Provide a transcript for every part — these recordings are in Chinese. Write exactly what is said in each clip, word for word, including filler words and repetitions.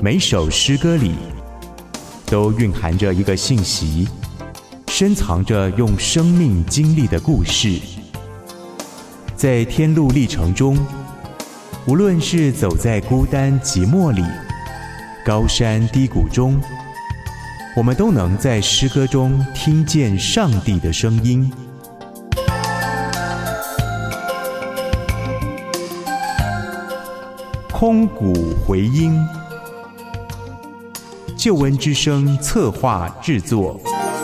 每首诗歌里都蕴含着一个信息，深藏着用生命经历的故事。在天路历程中，无论是走在孤单寂寞里，高山低谷中，我们都能在诗歌中听见上帝的声音。空谷回音，救恩之声策划制作。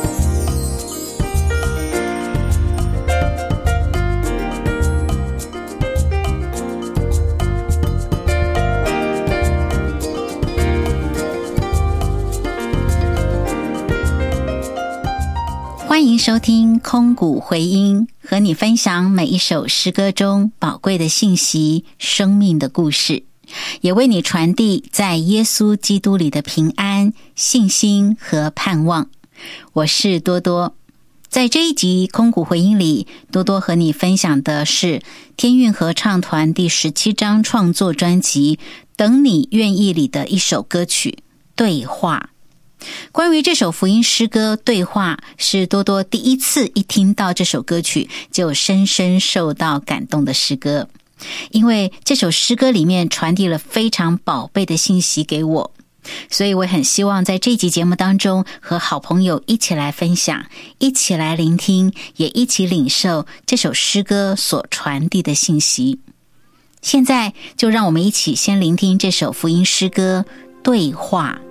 欢迎收听空谷回音，和你分享每一首诗歌中宝贵的信息、生命的故事，也为你传递在耶稣基督里的平安、信心和盼望。我是多多。在这一集空谷回音里，多多和你分享的是天韵合唱团第十七张创作专辑《等你愿意》里的一首歌曲《对话》。关于这首福音诗歌《对话》，是多多第一次一听到这首歌曲就深深受到感动的诗歌，因为这首诗歌里面传递了非常宝贝的信息给我，所以我很希望在这集节目当中和好朋友一起来分享，一起来聆听，也一起领受这首诗歌所传递的信息。现在就让我们一起先聆听这首福音诗歌《对话》。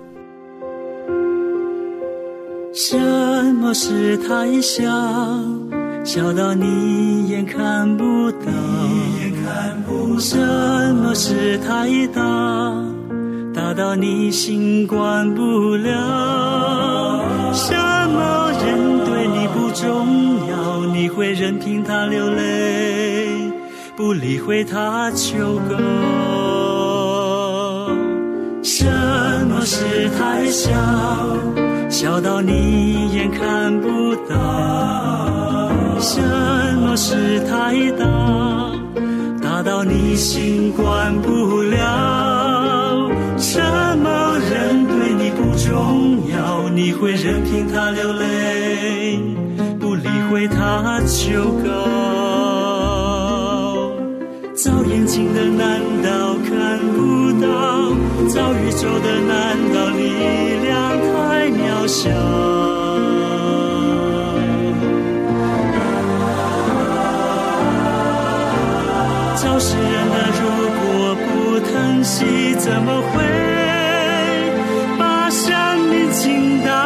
什么是太小，小到你眼看不到？什么是太大，大到你心管不了？什么人对你不重要，你会任凭他流泪，不理会他求告？什么是太小，小到你眼看不到？什么是太大，大到你心管不了？什么人对你不重要，你会任凭他流泪，不理会他求告？造眼睛的难道看不到？造宇宙的难道力量太渺小？造世人的如果不疼惜，怎么会把生命倾倒？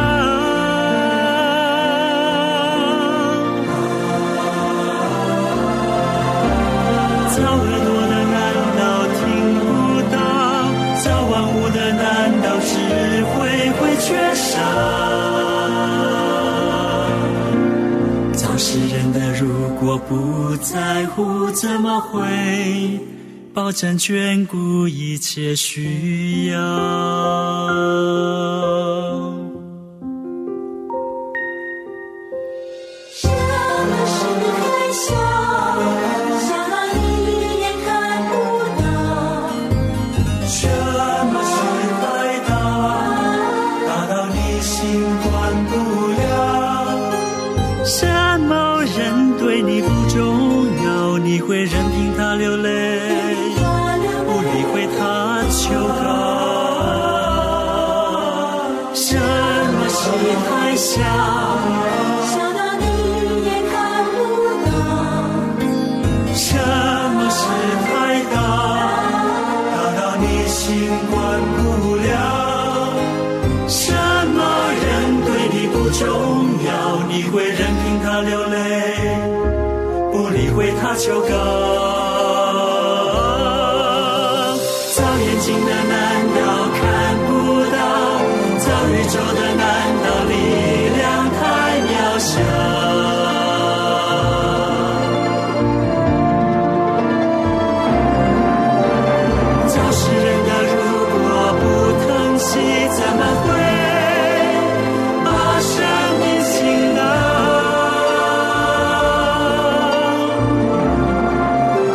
造耳朵的难道听不到？造万物的难道智慧会缺少？造世人的如果不在乎，怎么会保证眷顾一切需要？ 什么是太小，小到你眼看不到？ 什么是太大，大到你心管不了？什么人对你不重要，你会任凭他流泪，不理会他求告？什么是太小， 小到你眼看不到？ 什么是太大，大到你心管不了？什么人对你不重要，你会任凭他流泪，不理会他求告？造眼睛的难道看不到？造宇宙的难道力量太渺小？怎么会把生命倾倒？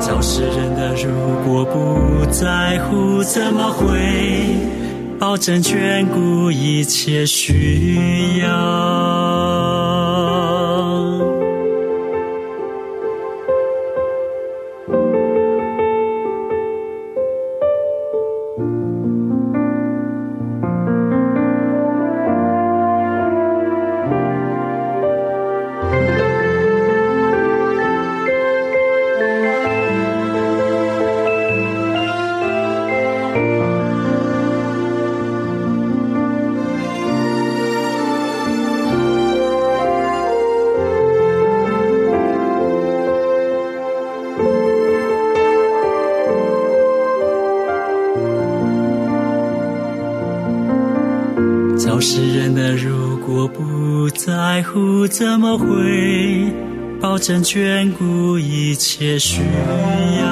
造世人的如果不在乎，怎么会保证眷顾一切需要？造世人的如果不在乎，怎么会保证眷顾一切需要？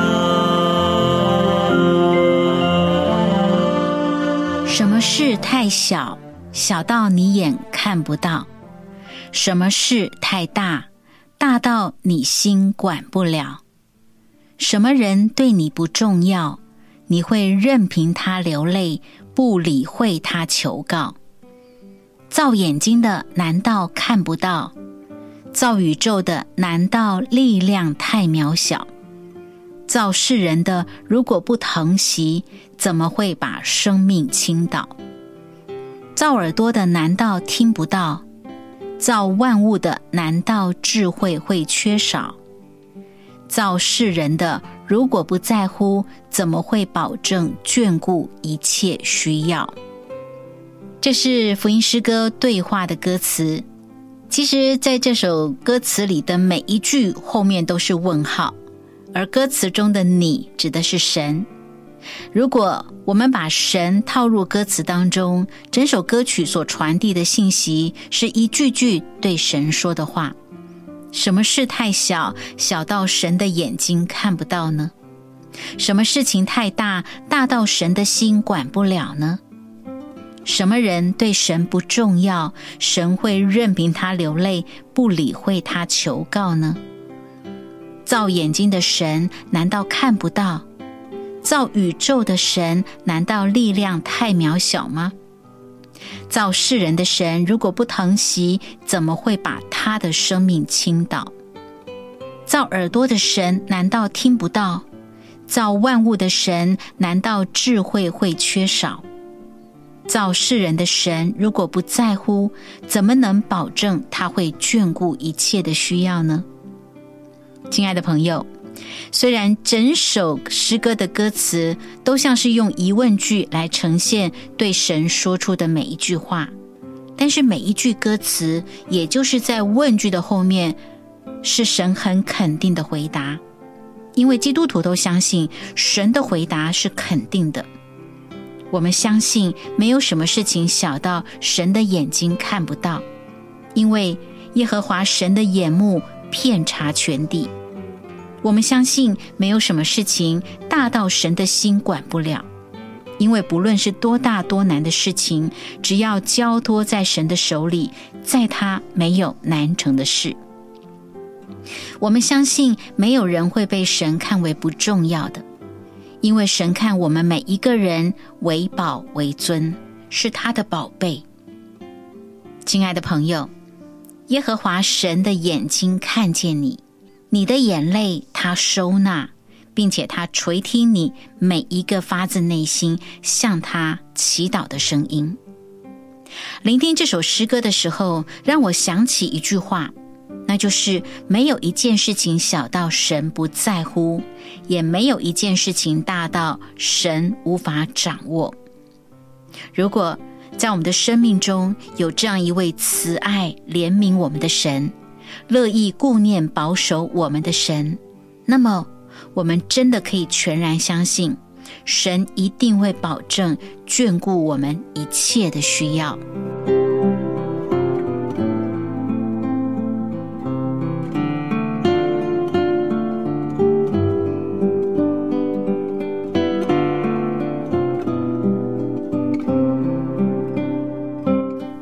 什么事太小，小到你眼看不到；什么事太大，大到你心管不了。什么人对你不重要，你会任凭他流泪，不理会他求告。造眼睛的难道看不到？造宇宙的难道力量太渺小？造世人的如果不疼惜，怎么会把生命倾倒？造耳朵的难道听不到？造万物的难道智慧会缺少？造世人的如果不在乎，怎么会保证眷顾一切需要？这是福音诗歌对话的歌词。其实在这首歌词里的每一句后面都是问号，而歌词中的你指的是神。如果我们把神套入歌词当中，整首歌曲所传递的信息是一句句对神说的话。什么事太小，小到神的眼睛看不到呢？什么事情太大，大到神的心管不了呢？什么人对神不重要，神会任凭他流泪，不理会他求告呢？造眼睛的神难道看不到？造宇宙的神难道力量太渺小吗？造世人的神如果不疼惜，怎么会把他的生命倾倒？造耳朵的神难道听不到？造万物的神难道智慧会缺少？造世人的神如果不在乎，怎么能保证他会眷顾一切的需要呢？亲爱的朋友，虽然整首诗歌的歌词都像是用疑问句来呈现对神说出的每一句话，但是每一句歌词也就是在问句的后面是神很肯定的回答，因为基督徒都相信神的回答是肯定的。我们相信没有什么事情小到神的眼睛看不到，因为耶和华神的眼目遍察全地。我们相信没有什么事情大到神的心管不了，因为不论是多大多难的事情，只要交托在神的手里，在他没有难成的事。我们相信没有人会被神看为不重要的，因为神看我们每一个人为宝为尊，是他的宝贝。亲爱的朋友，耶和华神的眼睛看见你，你的眼泪他收纳，并且他垂听你每一个发自内心向他祈祷的声音。聆听这首诗歌的时候，让我想起一句话，那就是没有一件事情小到神不在乎，也没有一件事情大到神无法掌握。如果在我们的生命中有这样一位慈爱怜悯我们的神，乐意顾念保守我们的神，那么我们真的可以全然相信，神一定会保证眷顾我们一切的需要。对话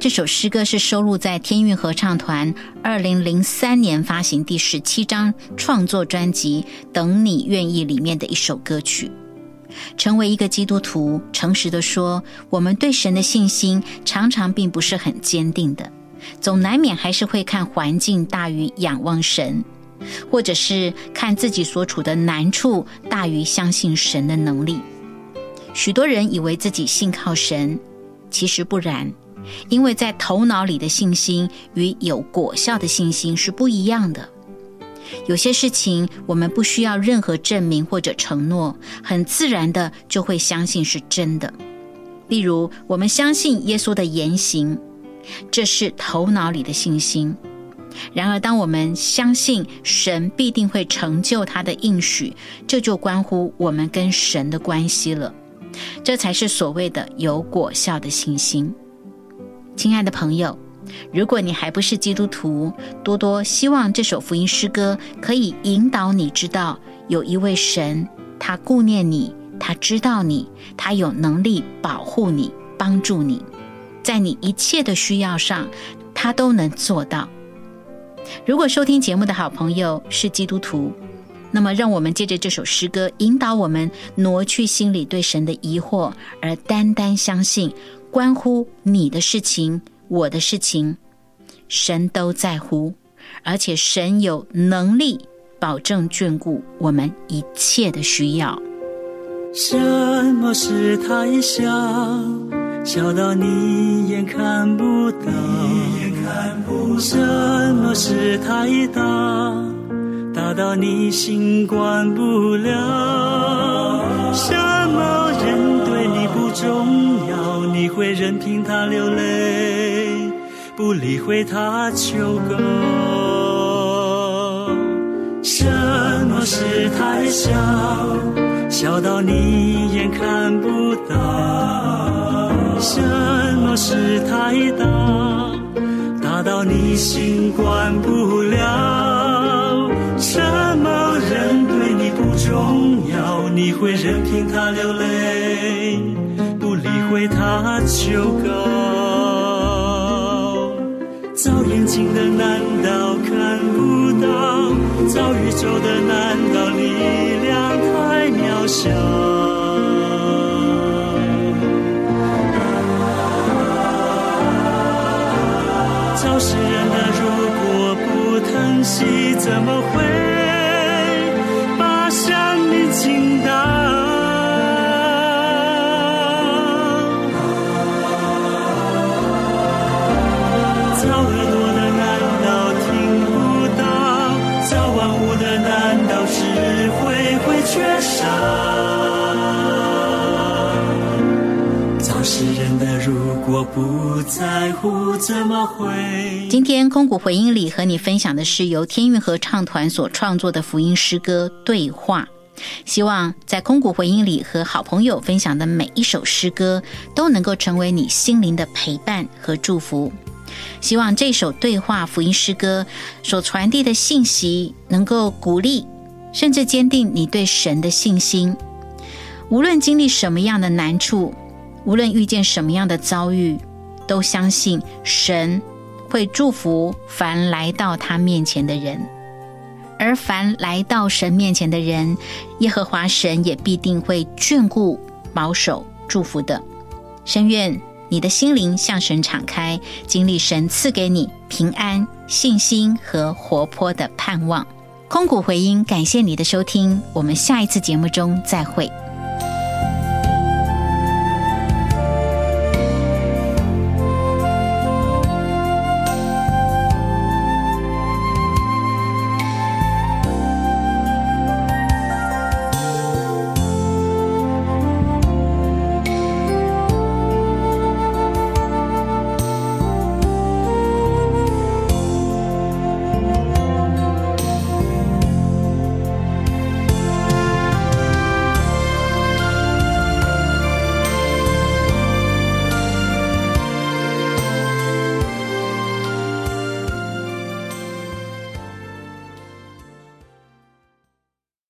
这首诗歌是收录在天韵合唱团二零零三年发行第十七张创作专辑《等你愿意》里面的一首歌曲。成为一个基督徒，诚实地说，我们对神的信心常常并不是很坚定的，总难免还是会看环境大于仰望神，或者是看自己所处的难处大于相信神的能力。许多人以为自己信靠神，其实不然，因为在头脑里的信心与有果效的信心是不一样的。有些事情我们不需要任何证明或者承诺，很自然的就会相信是真的。例如，我们相信耶稣的言行，这是头脑里的信心。然而当我们相信神必定会成就他的应许，这就关乎我们跟神的关系了，这才是所谓的有果效的信心。亲爱的朋友，如果你还不是基督徒，多多希望这首福音诗歌可以引导你知道，有一位神，他顾念你，他知道你，他有能力保护你，帮助你，在你一切的需要上，他都能做到。如果收听节目的好朋友是基督徒，那么让我们借着这首诗歌引导我们挪去心里对神的疑惑，而单单相信关乎你的事情，我的事情，神都在乎，而且神有能力保证眷顾我们一切的需要。 什么事太小，小到你眼看不到，什么事太大，大到你心管不了。什么人对你不重要，你会任凭他流泪，不理会他求告。什么事太小，小到你眼看不到，什么事太大，大到你心管不了。什么人对你不重要，你会任凭他流泪，不理会他求告。造眼睛的难道看不到，造宇宙的难道力量太渺小。造世人的如果不疼惜，怎么会把生命倾倒？造耳朵的难道听不到？造万物的难道智慧会缺少？造世人的如果不在乎，怎么会？ 今天空谷回音里和你分享的是由天韵合唱团所创作的福音诗歌《对话》。希望在空谷回音里和好朋友分享的每一首诗歌都能够成为你心灵的陪伴和祝福。希望这首对话福音诗歌所传递的信息能够鼓励甚至坚定你对神的信心。无论经历什么样的难处，无论遇见什么样的遭遇，都相信神会祝福凡来到他面前的人，而凡来到神面前的人，耶和华神也必定会眷顾、保守、祝福的。深愿你的心灵向神敞开，经历神赐给你平安、信心和活泼的盼望。空谷回音，感谢你的收听，我们下一次节目中再会。